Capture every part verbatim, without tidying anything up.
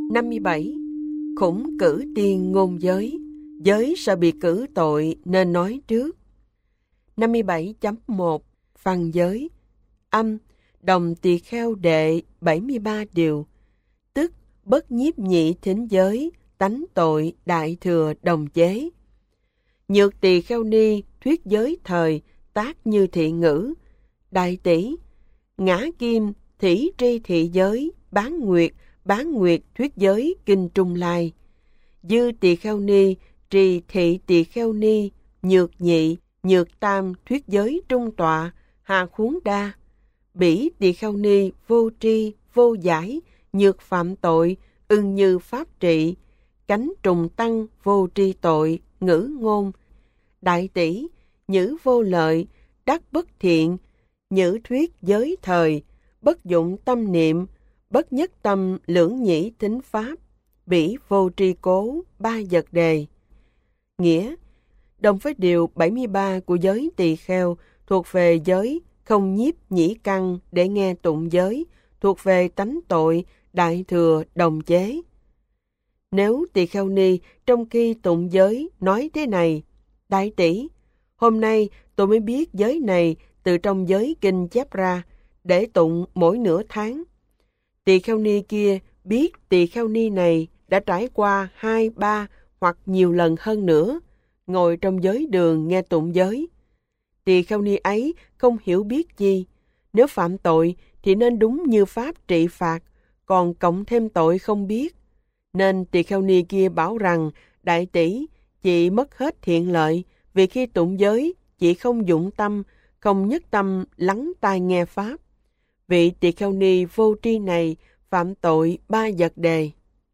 năm mươi bảy. Khủng cử tiên ngôn giới, giới sợ bị cử tội nên nói trước. năm mươi bảy chấm một. Văn giới. Âm, đồng tỳ kheo đệ bảy mươi ba điều, tức bất nhiếp nhị thính giới, tánh tội đại thừa đồng chế. Nhược tỳ kheo ni thuyết giới thời, tác như thị ngữ. Đại tỷ, ngã kim thỉ tri thị giới, bán nguyệt, bán nguyệt thuyết giới kinh Trung Lai. Dư tỳ kheo ni trì thị tỳ kheo ni, nhược nhị, nhược tam thuyết giới trung tọa, hà khuống đa. Bỉ tỳ kheo ni vô tri, vô giải, nhược phạm tội, ưng như pháp trị, cánh trùng tăng vô tri tội, ngữ ngôn. Đại tỷ, nhữ vô lợi, đắc bất thiện, nhữ thuyết giới thời, bất dụng tâm niệm, bất nhất tâm lưỡng nhĩ thính pháp, bỉ vô tri cố, ba vật đề. Nghĩa, đồng với điều bảy mươi ba của giới tỳ kheo thuộc về giới không nhiếp nhĩ căn để nghe tụng giới, thuộc về tánh tội đại thừa đồng chế. Nếu tỳ kheo ni trong khi tụng giới nói thế này: Đại tỷ, hôm nay tôi mới biết giới này từ trong giới kinh chép ra, để tụng mỗi nửa tháng. Tỳ kheo ni kia biết tỳ kheo ni này đã trải qua hai, ba hoặc nhiều lần hơn nữa, ngồi trong giới đường nghe tụng giới. Tỳ kheo ni ấy không hiểu biết gì, nếu phạm tội thì nên đúng như pháp trị phạt, còn cộng thêm tội không biết. Nên tỳ kheo ni kia bảo rằng: Đại tỷ, chị mất hết thiện lợi, vì khi tụng giới, chị không dụng tâm, không nhất tâm lắng tai nghe pháp. Vị tỳ kheo ni vô tri này phạm tội ba vật đề.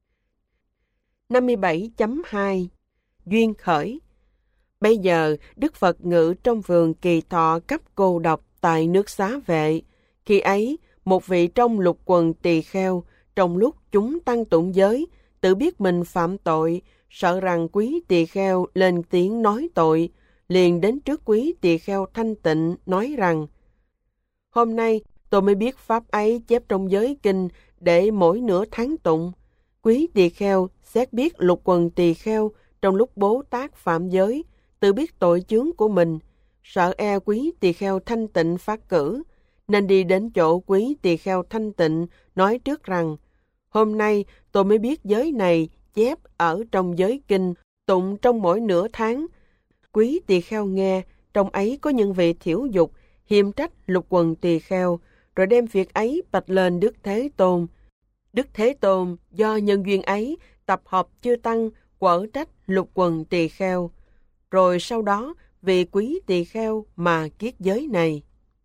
năm mươi bảy chấm hai. Duyên khởi. Bây giờ, Đức Phật ngự trong vườn Kỳ Thọ cấp cô độc tại nước Xá Vệ. Khi ấy, một vị trong lục quần tỳ kheo, trong lúc chúng tăng tụng giới, tự biết mình phạm tội, sợ rằng quý tỳ kheo lên tiếng nói tội, liền đến trước quý tỳ kheo thanh tịnh nói rằng: Hôm nay tôi mới biết pháp ấy chép trong giới kinh để mỗi nửa tháng tụng. Quý tỳ kheo xét biết lục quần tỳ kheo trong lúc Bố Tát phạm giới, tự biết tội chướng của mình, sợ e quý tỳ kheo thanh tịnh phát cử, nên đi đến chỗ quý tỳ kheo thanh tịnh nói trước rằng: Hôm nay tôi mới biết giới này chép ở trong giới kinh, tụng trong mỗi nửa tháng. Quý tỳ kheo nghe, trong ấy có những vị thiểu dục, hiềm trách lục quần tỳ kheo, rồi đem việc ấy bạch lên Đức Thế Tôn. Đức Thế Tôn do nhân duyên ấy tập hợp chư tăng, quở trách lục quần tỳ kheo, rồi sau đó vì quý tỳ kheo mà kiết giới này.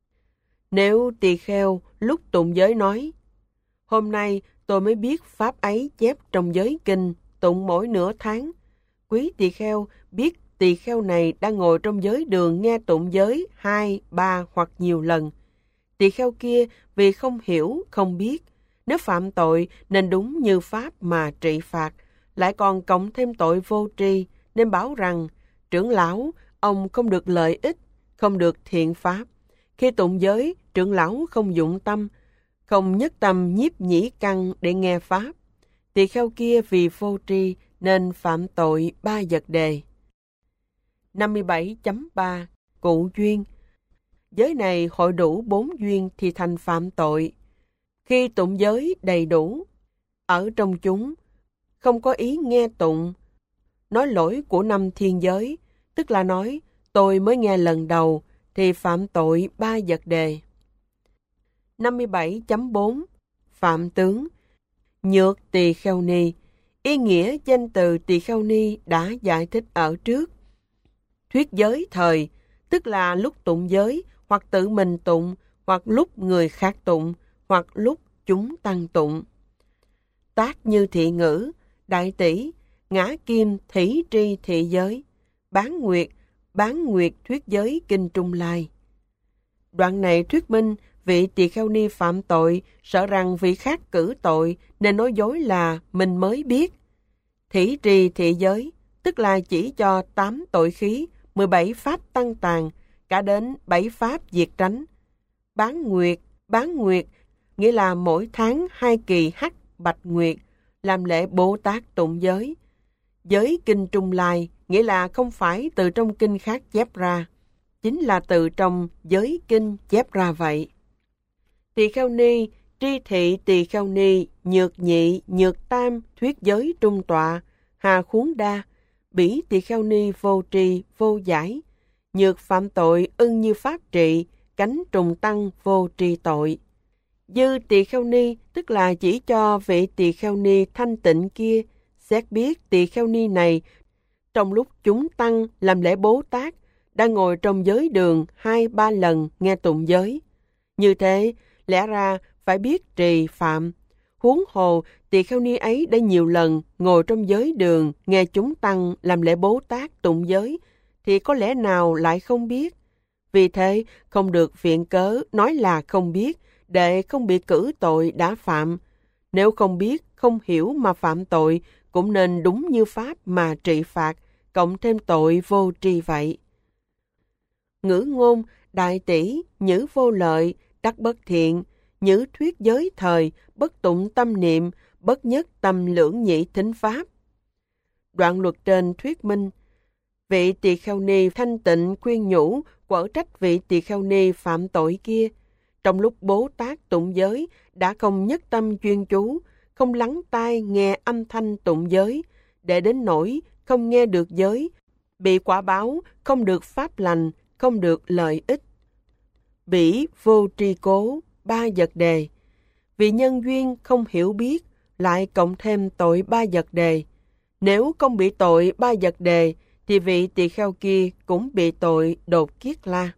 Nếu tỳ kheo lúc tụng giới nói: Hôm nay tôi mới biết pháp ấy chép trong giới kinh, tụng mỗi nửa tháng. Quý tỳ kheo biết tỳ kheo này đang ngồi trong giới đường nghe tụng giới hai, ba hoặc nhiều lần. Tỳ kheo kia vì không hiểu, không biết, nếu phạm tội nên đúng như pháp mà trị phạt, lại còn cộng thêm tội vô tri, nên bảo rằng: Trưởng lão, ông không được lợi ích, không được thiện pháp. Khi tụng giới, trưởng lão không dụng tâm, không nhất tâm nhiếp nhĩ căn để nghe pháp. Tỳ kheo kia vì vô tri nên phạm tội ba vật đề. năm mươi bảy chấm ba. Cụ duyên. Giới này hội đủ bốn duyên thì thành phạm tội. Khi tụng giới đầy đủ, ở trong chúng không có ý nghe tụng, nói lỗi của năm thiên giới, tức là nói tôi mới nghe lần đầu, thì phạm tội ba vật đề. năm mươi bảy chấm bốn. Phạm tướng. Nhược tỳ kheo ni. Ý nghĩa danh từ tỳ kheo ni đã giải thích ở trước. Thuyết giới thời, tức là lúc tụng giới, hoặc tự mình tụng, hoặc lúc người khác tụng, hoặc lúc chúng tăng tụng. Tác như thị ngữ. Đại tỷ, ngã kim thỉ tri thị giới, bán nguyệt, bán nguyệt thuyết giới kinh Trung Lai. Đoạn này thuyết minh vị tỳ kheo ni phạm tội, sợ rằng vị khác cử tội, nên nói dối là mình mới biết. Thỉ trì thị giới, tức là chỉ cho tám tội khí, mười bảy pháp tăng tàn, cả đến bảy pháp diệt tránh. Bán nguyệt, bán nguyệt, nghĩa là mỗi tháng hai kỳ hắc bạch nguyệt, làm lễ Bồ Tát tụng giới. Giới kinh Trung Lai nghĩa là không phải từ trong kinh khác chép ra, chính là từ trong giới kinh chép ra vậy. Tỳ Kheo Ni, tri thị Tỳ Kheo Ni, nhược nhị, nhược tam, thuyết giới trung tọa, hà khuốn đa, bỉ Tỳ Kheo Ni vô tri, vô giải, nhược phạm tội ưng như pháp trị, cánh trùng tăng vô tri tội. Dư Tỳ Kheo Ni tức là chỉ cho vị Tỳ Kheo Ni thanh tịnh kia, xét biết Tỳ Kheo Ni này trong lúc chúng tăng làm lễ Bồ Tát đang ngồi trong giới đường hai ba lần nghe tụng giới. Như thế, lẽ ra phải biết trì phạm. Huống hồ, Tỳ Kheo Ni ấy đã nhiều lần ngồi trong giới đường nghe chúng tăng làm lễ Bồ Tát tụng giới, thì có lẽ nào lại không biết? Vì thế, không được viện cớ nói là không biết, để không bị cử tội đã phạm. Nếu không biết, không hiểu mà phạm tội, cũng nên đúng như pháp mà trị phạt, cộng thêm tội vô tri vậy. Ngữ ngôn, đại tỷ, nhữ vô lợi, đắc bất thiện, nhữ thuyết giới thời, bất tụng tâm niệm, bất nhất tâm lưỡng nhị thính pháp. Đoạn luật trên thuyết minh, vị Tỳ Kheo Ni thanh tịnh khuyên nhủ, quở trách vị Tỳ Kheo Ni phạm tội kia. Trong lúc Bồ Tát tụng giới, đã không nhất tâm chuyên chú, không lắng tai nghe âm thanh tụng giới, để đến nỗi không nghe được giới, bị quả báo, không được pháp lành, không được lợi ích. Bỉ vô tri cố, ba vật đề. Vì nhân duyên không hiểu biết, lại cộng thêm tội ba vật đề. Nếu không bị tội ba vật đề, thì vị Tỳ Kheo kia cũng bị tội đột kiết la.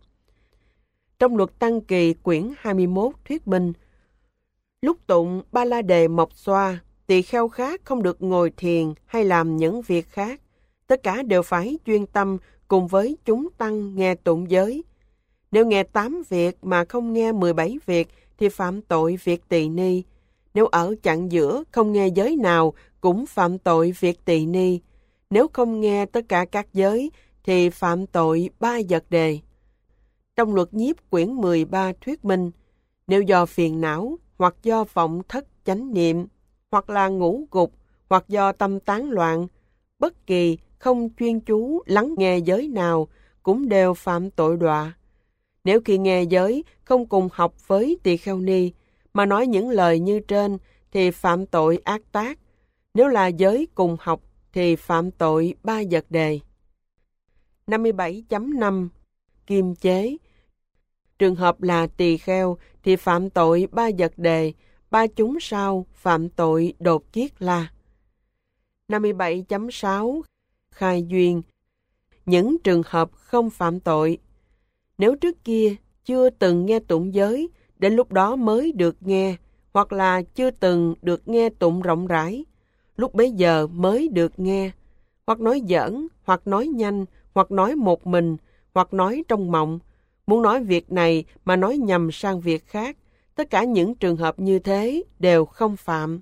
Trong luật Tăng Kỳ quyển hai mươi mốt thuyết minh, lúc tụng ba la đề mộc xoa, Tỳ Kheo khác không được ngồi thiền hay làm những việc khác. Tất cả đều phải chuyên tâm cùng với chúng tăng nghe tụng giới. Nếu nghe tám việc mà không nghe mười bảy việc thì phạm tội việc tỳ ni. Nếu ở chặng giữa không nghe giới nào cũng phạm tội việc tỳ ni. Nếu không nghe tất cả các giới thì phạm tội ba vật đề. Trong luật nhiếp quyển mười ba thuyết minh, nếu do phiền não hoặc do vọng thất chánh niệm, hoặc là ngủ gục, hoặc do tâm tán loạn, bất kỳ không chuyên chú lắng nghe giới nào cũng đều phạm tội đọa. Nếu khi nghe giới không cùng học với Tỳ Kheo Ni mà nói những lời như trên thì phạm tội ác tác. Nếu là giới cùng học thì phạm tội ba vật đề. năm mươi bảy chấm năm Kiềm chế. Trường hợp là tỳ kheo thì phạm tội ba vật đề, ba chúng sau phạm tội đột kiết la. năm mươi bảy chấm sáu Khai duyên. Những trường hợp không phạm tội. Nếu trước kia chưa từng nghe tụng giới, đến lúc đó mới được nghe, hoặc là chưa từng được nghe tụng rộng rãi, lúc bấy giờ mới được nghe, hoặc nói giỡn, hoặc nói nhanh, hoặc nói một mình, hoặc nói trong mộng, muốn nói việc này mà nói nhầm sang việc khác, tất cả những trường hợp như thế đều không phạm.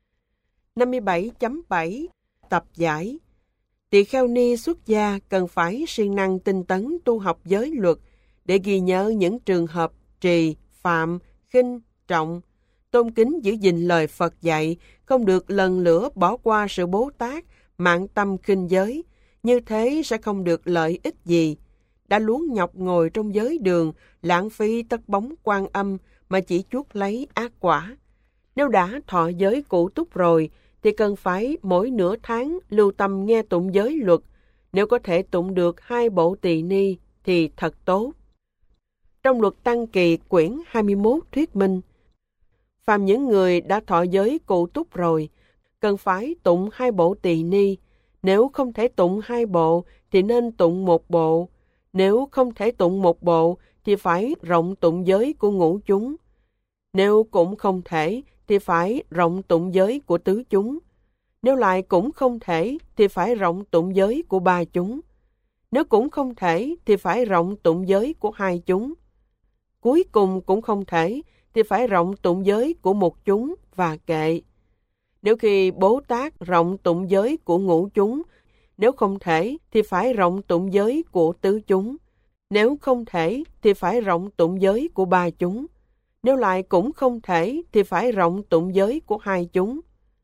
năm mươi bảy chấm bảy Tập giải. Tỳ Kheo Ni xuất gia cần phải siêng năng tinh tấn tu học giới luật để ghi nhớ những trường hợp trì, phạm, khinh, trọng, tôn kính giữ gìn lời Phật dạy, không được lần lữa bỏ qua sự Bồ Tát, mạn tâm khinh giới, như thế sẽ không được lợi ích gì. Đã luống nhọc ngồi trong giới đường, lãng phí tất bóng Quan Âm mà chỉ chuốc lấy ác quả. Nếu đã thọ giới cụ túc rồi, thì cần phải mỗi nửa tháng lưu tâm nghe tụng giới luật. Nếu có thể tụng được hai bộ tỳ ni thì thật tốt. Trong luật Tăng Kỳ quyển hai mươi mốt thuyết minh, phàm những người đã thọ giới cụ túc rồi, cần phải tụng hai bộ tỳ ni. Nếu không thể tụng hai bộ thì nên tụng một bộ. Nếu không thể tụng một bộ thì phải rộng tụng giới của ngũ chúng. Nếu cũng không thể thì phải rộng tụng giới của tứ chúng. Nếu lại cũng không thể thì phải rộng tụng giới của ba chúng. Nếu cũng không thể thì phải rộng tụng giới của hai chúng. Cuối cùng cũng không thể thì phải rộng tụng giới của một chúng và kệ. Nếu khi Bồ Tát rộng tụng giới của ngũ chúng, nếu không thể thì phải rộng tụng giới của tứ chúng. Nếu không thể thì phải rộng tụng giới của ba chúng. Nếu lại cũng không thể thì phải rộng tụng giới của hai chúng.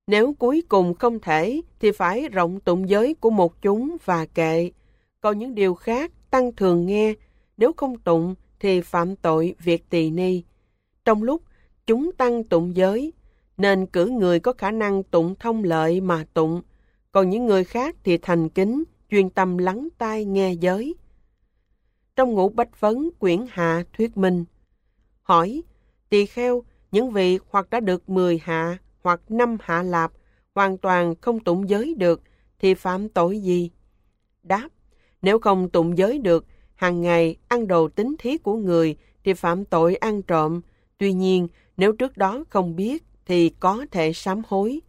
Nếu cuối cùng không thể, thì phải rộng tụng giới của một chúng và kệ. Còn những điều khác tăng thường nghe, nếu không tụng thì phạm tội việc tỳ ni. Trong lúc chúng tăng tụng giới, nên cử người có khả năng tụng thông lợi mà tụng, còn những người khác thì thành kính, chuyên tâm lắng tai nghe giới. Trong Ngũ Bách Vấn quyển hạ thuyết minh, hỏi, tỳ kheo, những vị hoặc đã được mười hạ hoặc năm hạ lạp, hoàn toàn không tụng giới được, thì phạm tội gì? Đáp, nếu không tụng giới được, hàng ngày ăn đồ tín thí của người, thì phạm tội ăn trộm. Tuy nhiên, nếu trước đó không biết, thì có thể sám hối.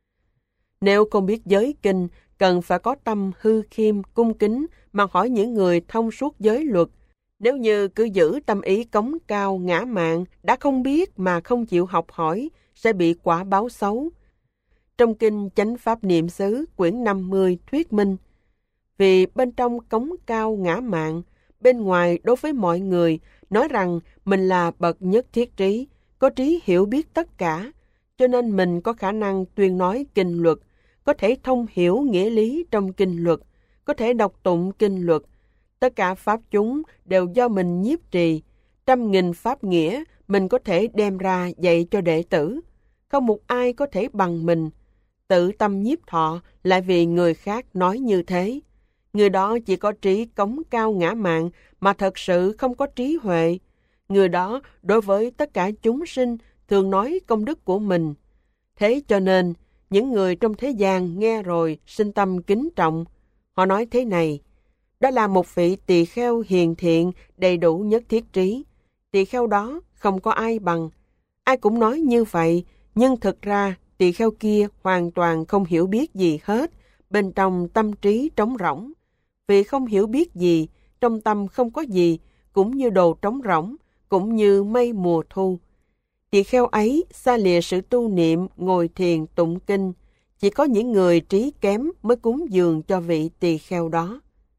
Nếu không biết giới kinh, cần phải có tâm hư khiêm, cung kính, mà hỏi những người thông suốt giới luật. Nếu như cứ giữ tâm ý cống cao, ngã mạn, đã không biết mà không chịu học hỏi, sẽ bị quả báo xấu. Trong kinh Chánh Pháp Niệm xứ quyển năm mươi thuyết minh, vì bên trong cống cao ngã mạn, bên ngoài đối với mọi người nói rằng mình là bậc nhất thiết trí, có trí hiểu biết tất cả, cho nên mình có khả năng tuyên nói kinh luật, có thể thông hiểu nghĩa lý trong kinh luật, có thể đọc tụng kinh luật. Tất cả pháp chúng đều do mình nhiếp trì, trăm nghìn pháp nghĩa mình có thể đem ra dạy cho đệ tử. Không một ai có thể bằng mình. Tự tâm nhiếp thọ lại vì người khác nói như thế. Người đó chỉ có trí cống cao ngã mạn mà thật sự không có trí huệ. Người đó đối với tất cả chúng sinh thường nói công đức của mình. Thế cho nên, những người trong thế gian nghe rồi sinh tâm kính trọng. Họ nói thế này, đó là một vị tỳ kheo hiền thiện, đầy đủ nhất thiết trí. Tỳ kheo đó không có ai bằng. Ai cũng nói như vậy, nhưng thực ra tỳ kheo kia hoàn toàn không hiểu biết gì hết, bên trong tâm trí trống rỗng. Vì không hiểu biết gì, trong tâm không có gì, cũng như đồ trống rỗng, cũng như mây mùa thu. Tỳ kheo ấy xa lìa sự tu niệm, ngồi thiền tụng kinh, chỉ có những người trí kém mới cúng dường cho vị tỳ kheo đó.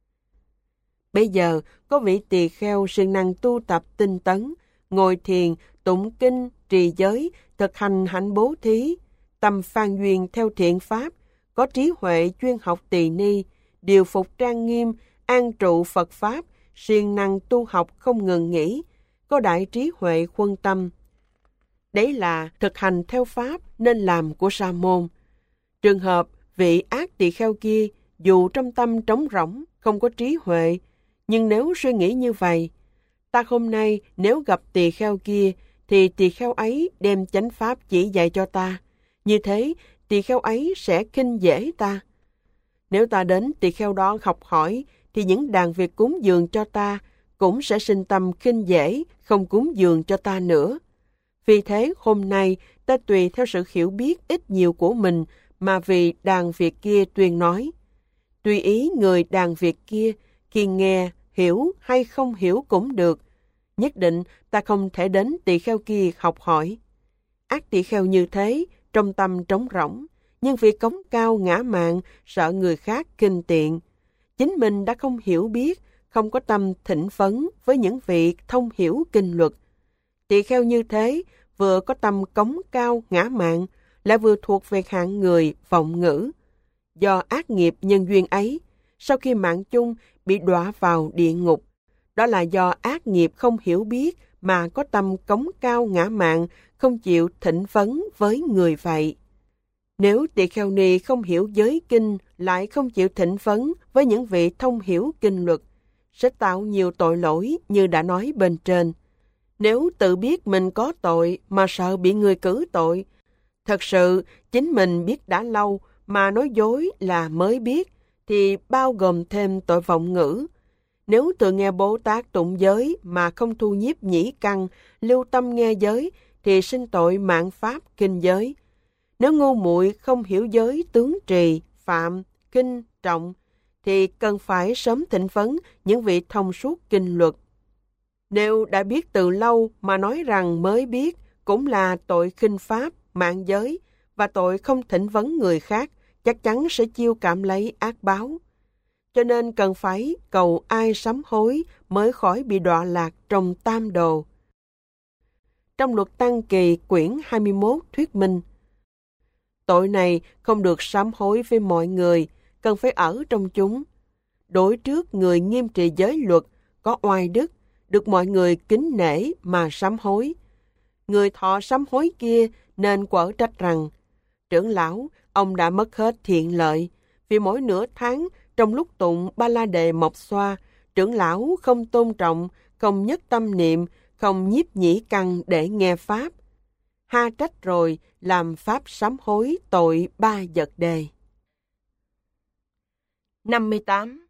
Bây giờ, có vị tỳ kheo siêng năng tu tập tinh tấn, ngồi thiền, tụng kinh, trì giới, thực hành hạnh bố thí, tâm phan duyên theo thiện pháp, có trí huệ chuyên học tỳ ni, điều phục trang nghiêm, an trụ Phật pháp, siêng năng tu học không ngừng nghỉ, có đại trí huệ khuân tâm. Đấy là thực hành theo pháp nên làm của sa môn. Trường hợp vị ác tỳ kheo kia, dù trong tâm trống rỗng, không có trí huệ, nhưng nếu suy nghĩ như vậy, ta hôm nay nếu gặp tỳ kheo kia, thì tỳ kheo ấy đem chánh pháp chỉ dạy cho ta. Như thế, tỳ kheo ấy sẽ khinh dễ ta. Nếu ta đến tỳ kheo đó học hỏi, thì những đàn việc cúng dường cho ta cũng sẽ sinh tâm khinh dễ, không cúng dường cho ta nữa. Vì thế, hôm nay, ta tùy theo sự hiểu biết ít nhiều của mình mà vì đàn việc kia tuyên nói. Tùy ý người đàn việc kia, khi nghe, hiểu hay không hiểu cũng được. Nhất định ta không thể đến tỳ kheo kia học hỏi. Ác tỳ kheo như thế, trong tâm trống rỗng, nhưng vì cống cao ngã mạn, sợ người khác khinh tiện. Chính mình đã không hiểu biết, không có tâm thỉnh phấn với những vị thông hiểu kinh luật. Tỳ kheo như thế, vừa có tâm cống cao ngã mạn, lại vừa thuộc về hạng người vọng ngữ. Do ác nghiệp nhân duyên ấy, sau khi mạng chung bị đọa vào địa ngục, đó là do ác nghiệp không hiểu biết mà có tâm cống cao ngã mạn, không chịu thỉnh vấn với người vậy. Nếu tỳ kheo ni không hiểu giới kinh, lại không chịu thỉnh vấn với những vị thông hiểu kinh luật, sẽ tạo nhiều tội lỗi như đã nói bên trên. Nếu tự biết mình có tội mà sợ bị người cử tội, thật sự chính mình biết đã lâu mà nói dối là mới biết, thì bao gồm thêm tội vọng ngữ. Nếu tự nghe Bồ Tát tụng giới mà không thu nhiếp nhĩ căn, lưu tâm nghe giới, thì sinh tội mạn pháp kinh giới. Nếu ngu muội không hiểu giới tướng trì, phạm, kinh, trọng, thì cần phải sớm thỉnh vấn những vị thông suốt kinh luật. Nếu đã biết từ lâu mà nói rằng mới biết, cũng là tội khinh pháp, mạn giới, và tội không thỉnh vấn người khác, chắc chắn sẽ chiêu cảm lấy ác báo. Cho nên cần phải cầu ai sám hối mới khỏi bị đọa lạc trong tam đồ. Trong luật Tăng Kỳ quyển hai mươi mốt thuyết minh, Tội này không được sám hối với mọi người, cần phải ở trong chúng. Đối trước người nghiêm trị giới luật, có oai đức, được mọi người kính nể mà sám hối. Người thọ sám hối kia nên quở trách rằng, trưởng lão, ông đã mất hết thiện lợi, vì mỗi nửa tháng trong lúc tụng ba la đề mộc xoa, trưởng lão không tôn trọng, không nhất tâm niệm, không nhiếp nhĩ căn để nghe pháp. Ha trách rồi làm pháp sám hối tội ba vật đề. năm mươi tám.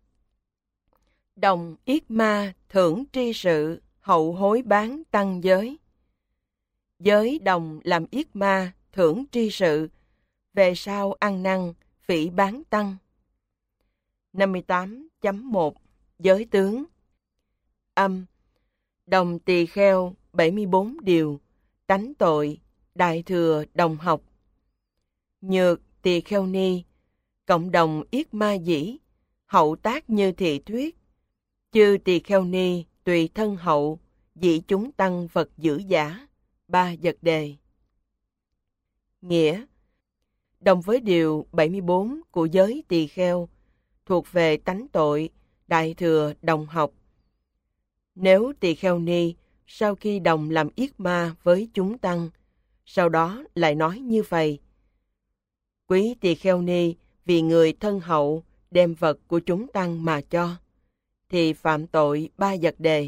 Đồng yết ma thưởng tri sự, hậu hối bán tăng giới. Giới đồng làm yết ma thưởng tri sự, về sau ăn năn phỉ bán tăng. năm mươi tám chấm một. Giới tướng. Âm. Đồng tỳ kheo bảy mươi bốn điều, tánh tội, đại thừa đồng học. Nhược tỳ kheo ni, cộng đồng yết ma dĩ, hậu tác như thị thuyết. Chư tỳ kheo ni tùy thân hậu, dĩ chúng tăng vật giữ giả, ba vật đề. Nghĩa. Đồng với điều bảy mươi bốn của giới tỳ kheo, thuộc về tánh tội, đại thừa đồng học. Nếu tỳ kheo ni sau khi đồng làm yết ma với chúng tăng, sau đó lại nói như vậy: quý tỳ kheo ni vì người thân hậu đem vật của chúng tăng mà cho, thì phạm tội ba vật đề.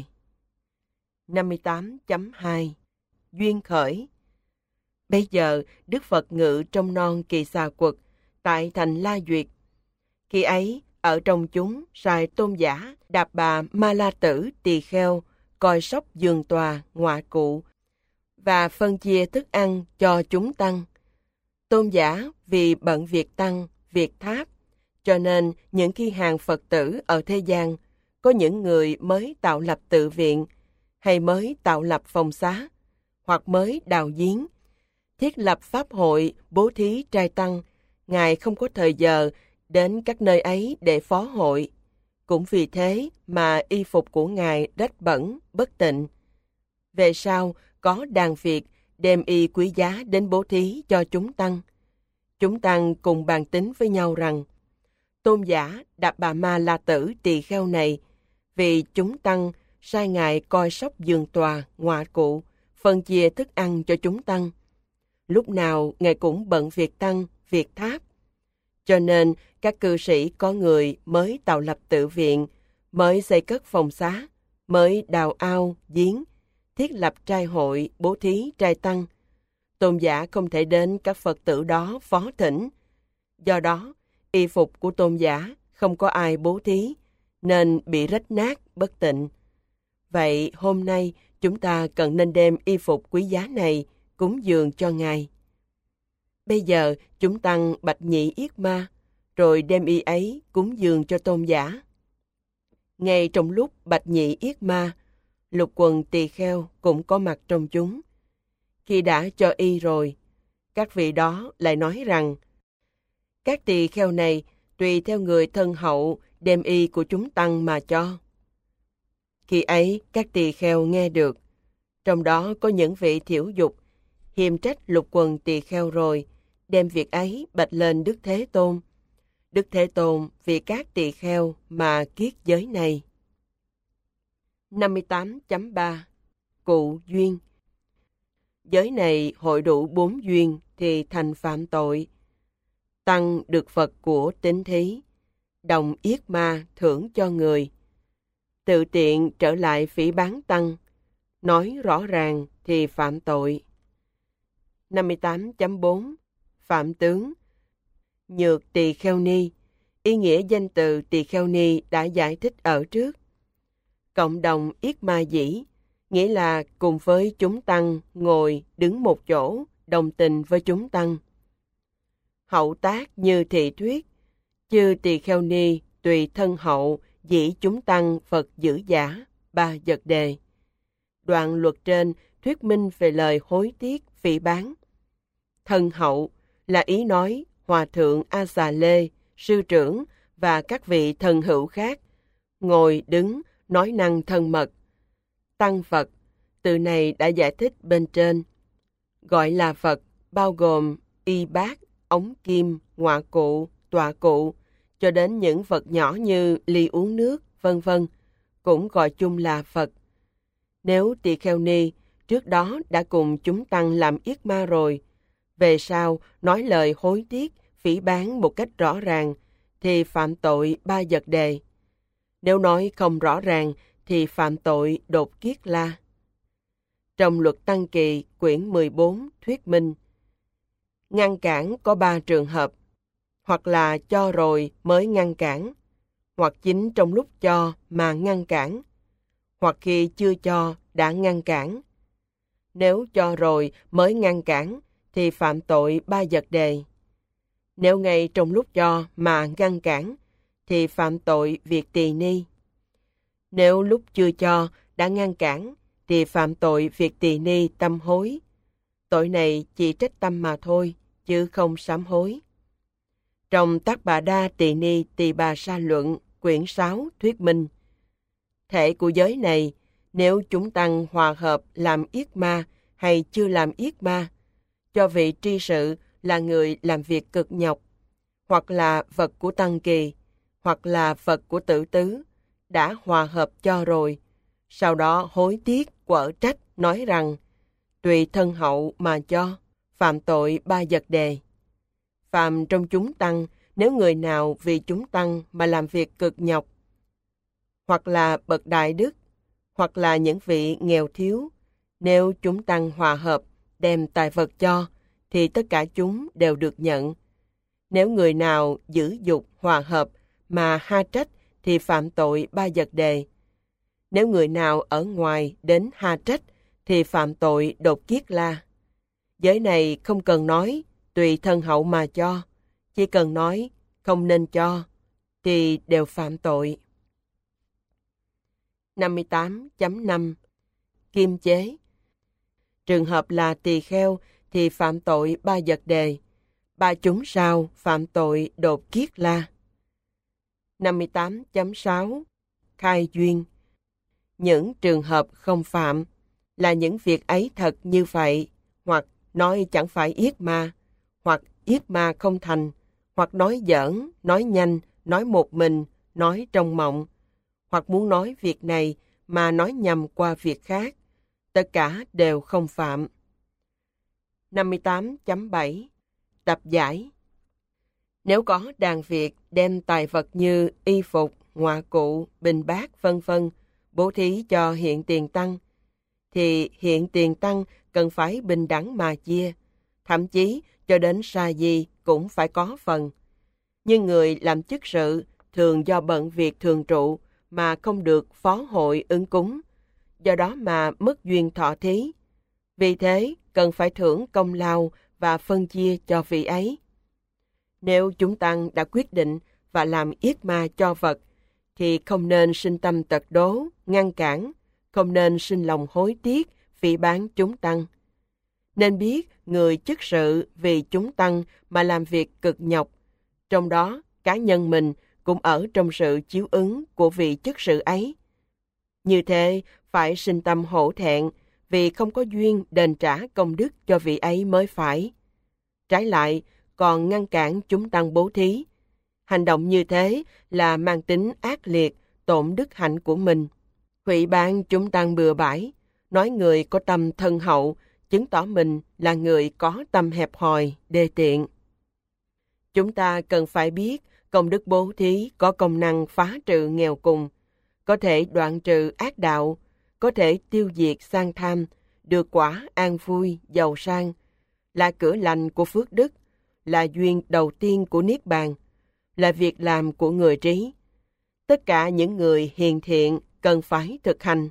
năm mươi tám chấm hai. Duyên khởi. Bây giờ Đức Phật ngự trong non Kỳ Xà Quật tại thành La Duyệt. Khi ấy ở trong chúng sai tôn giả Đạp Bà Ma La Tử tỳ kheo coi sóc giường tòa ngọa cụ và phân chia thức ăn cho chúng tăng. Tôn giả vì bận việc tăng, việc tháp, cho nên những khi hàng Phật tử ở thế gian có những người mới tạo lập tự viện, hay mới tạo lập phòng xá, hoặc mới đào giếng, thiết lập pháp hội bố thí trai tăng, Ngài không có thời giờ đến các nơi ấy để phó hội. Cũng vì thế mà y phục của Ngài rách bẩn, bất tịnh. Về sau, có đàn Việt đem y quý giá đến bố thí cho chúng tăng. Chúng tăng cùng bàn tính với nhau rằng, tôn giả Đạp Bà Ma La Tử tỳ kheo này, vì chúng tăng sai Ngài coi sóc giường tòa, ngọa cụ, phân chia thức ăn cho chúng tăng. Lúc nào Ngài cũng bận việc tăng, việc tháp. Cho nên các cư sĩ có người mới tạo lập tự viện, mới xây cất phòng xá, mới đào ao, giếng, thiết lập trai hội, bố thí trai tăng. Tôn giả không thể đến các Phật tử đó phó thỉnh. Do đó, y phục của tôn giả không có ai bố thí, nên bị rách nát, bất tịnh. Vậy hôm nay chúng ta cần nên đem y phục quý giá này cúng dường cho Ngài. Bây giờ chúng tăng bạch nhị yết ma, rồi đem y ấy cúng dường cho tôn giả. Ngay trong lúc bạch nhị yết ma, lục quần tỳ kheo cũng có mặt trong chúng. Khi đã cho y rồi, các vị đó lại nói rằng, các tỳ kheo này tùy theo người thân hậu đem y của chúng tăng mà cho. Khi ấy các tỳ kheo nghe được, trong đó có những vị thiểu dục, hiềm trách lục quần tỳ kheo rồi, đem việc ấy bạch lên Đức Thế Tôn. Đức Thế Tôn vì các tỳ kheo mà kiết giới này. năm mươi tám chấm ba. Cụ duyên. Giới này hội đủ bốn duyên thì thành phạm tội. Tăng được vật của tín thí, đồng yết ma thưởng cho người, tự tiện trở lại phỉ báng tăng, nói rõ ràng thì phạm tội. năm mươi tám chấm bốn. Phạm tướng. Nhược tỳ kheo ni. Ý nghĩa danh từ tỳ kheo ni đã giải thích ở trước. Cộng đồng yết ma dĩ, nghĩa là cùng với chúng tăng ngồi đứng một chỗ, đồng tình với chúng tăng. Hậu tác như thị thuyết. Chư tỳ kheo ni tùy thân hậu, dĩ chúng tăng Phật giữ giả, ba vật đề. Đoạn luật trên thuyết minh về lời hối tiếc phỉ báng. Thân hậu là ý nói Hòa thượng A Xà Lê, sư trưởng và các vị thần hữu khác, ngồi đứng nói năng thân mật. Tăng Phật, từ này đã giải thích bên trên. Gọi là Phật bao gồm Y Bát, ống kim, ngoạ cụ, tọa cụ, cho đến những vật nhỏ như ly uống nước, vân vân, cũng gọi chung là Phật. Nếu tỳ kheo ni trước đó đã cùng chúng tăng làm yết ma rồi, về sau nói lời hối tiếc, phỉ báng một cách rõ ràng, thì phạm tội ba vật đề. Nếu nói không rõ ràng, thì phạm tội đột kiết la. Trong luật Tăng Kỳ, quyển mười bốn, thuyết minh, ngăn cản có ba trường hợp, hoặc là cho rồi mới ngăn cản, hoặc chính trong lúc cho mà ngăn cản, hoặc khi chưa cho đã ngăn cản. Nếu cho rồi mới ngăn cản, thì phạm tội ba vật đề. Nếu ngay trong lúc cho mà ngăn cản, thì phạm tội việc tỳ ni. Nếu lúc chưa cho đã ngăn cản, thì phạm tội việc tỳ ni tâm hối. Tội này chỉ trách tâm mà thôi, chứ không sám hối. Trong Tác Bà Đa Tỳ Ni Tỳ Bà Sa Luận, quyển sáu, thuyết minh, thể của giới này, nếu chúng tăng hòa hợp làm yết ma hay chưa làm yết ma, cho vị tri sự là người làm việc cực nhọc, hoặc là vật của tăng kỳ, hoặc là vật của tử tứ, đã hòa hợp cho rồi, sau đó hối tiếc, quở trách, nói rằng, tùy thân hậu mà cho, phạm tội ba vật đề. Phạm trong chúng tăng, nếu người nào vì chúng tăng mà làm việc cực nhọc, hoặc là bậc đại đức, hoặc là những vị nghèo thiếu, nếu chúng tăng hòa hợp, đem tài vật cho, thì tất cả chúng đều được nhận. Nếu người nào giữ dục hòa hợp mà ha trách, thì phạm tội ba vật đề. Nếu người nào ở ngoài đến ha trách, thì phạm tội đột kiết la. Giới này không cần nói tùy thân hậu mà cho, chỉ cần nói không nên cho, thì đều phạm tội. năm mươi tám chấm năm Kim chế. Trường hợp là tỳ kheo thì phạm tội ba vật đề, ba chúng sao phạm tội đột kiết la. năm mươi tám chấm sáu Khai duyên. Những trường hợp không phạm là những việc ấy thật như vậy, hoặc nói chẳng phải yết ma, hoặc yết ma không thành, hoặc nói giỡn, nói nhanh, nói một mình, nói trong mộng, hoặc muốn nói việc này mà nói nhầm qua việc khác. Tất cả đều không phạm. năm mươi tám chấm bảy Tập giải. Nếu có đàn việc đem tài vật như y phục, ngoạ cụ, bình bát, vân vân bố thí cho hiện tiền tăng, thì hiện tiền tăng cần phải bình đẳng mà chia, thậm chí cho đến sa di cũng phải có phần. Nhưng người làm chức sự thường do bận việc thường trụ mà không được phó hội ứng cúng, do đó mà mất duyên thọ thí. Vì thế cần phải thưởng công lao và phân chia cho vị ấy. Nếu chúng tăng đã quyết định và làm yết ma cho vật, thì không nên sinh tâm tật đố, ngăn cản, không nên sinh lòng hối tiếc, phỉ báng chúng tăng. Nên biết người chức sự vì chúng tăng mà làm việc cực nhọc, trong đó cá nhân mình cũng ở trong sự chiếu ứng của vị chức sự ấy. Như thế phải sinh tâm hổ thẹn, vì không có duyên đền trả công đức cho vị ấy mới phải. Trái lại, còn ngăn cản chúng tăng bố thí. Hành động như thế là mang tính ác liệt, tổn đức hạnh của mình. Hủy báng chúng tăng bừa bãi, nói người có tâm thân hậu, chứng tỏ mình là người có tâm hẹp hòi, đê tiện. Chúng ta cần phải biết công đức bố thí có công năng phá trừ nghèo cùng, có thể đoạn trừ ác đạo, có thể tiêu diệt sang tham, được quả an vui, giàu sang, là cửa lành của phước đức, là duyên đầu tiên của Niết Bàn, là việc làm của người trí. Tất cả những người hiền thiện cần phải thực hành.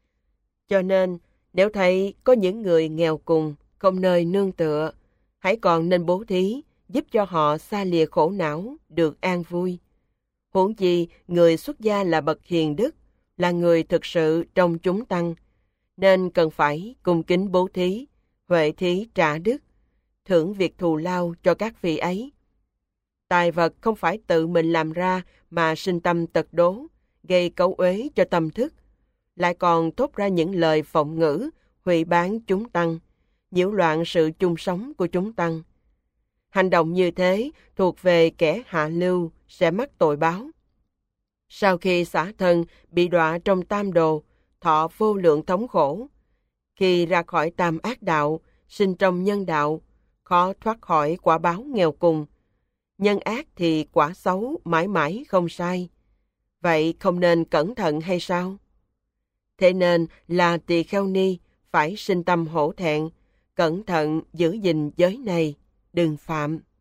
Cho nên, nếu thấy có những người nghèo cùng, không nơi nương tựa, hãy còn nên bố thí, giúp cho họ xa lìa khổ não, được an vui. Huống chi, người xuất gia là bậc hiền đức, là người thực sự trong chúng tăng, nên cần phải cung kính bố thí, huệ thí trả đức, thưởng việc thù lao cho các vị ấy. Tài vật không phải tự mình làm ra mà sinh tâm tật đố, gây cấu uế cho tâm thức, lại còn thốt ra những lời phộng ngữ, hủy báng chúng tăng, nhiễu loạn sự chung sống của chúng tăng. Hành động như thế thuộc về kẻ hạ lưu, sẽ mắc tội báo. Sau khi xả thân bị đọa trong tam đồ, thọ vô lượng thống khổ. Khi ra khỏi tam ác đạo, sinh trong nhân đạo, khó thoát khỏi quả báo nghèo cùng. Nhân ác thì quả xấu mãi mãi không sai. Vậy không nên cẩn thận hay sao? Thế nên là tỳ kheo ni phải sinh tâm hổ thẹn, cẩn thận giữ gìn giới này, đừng phạm.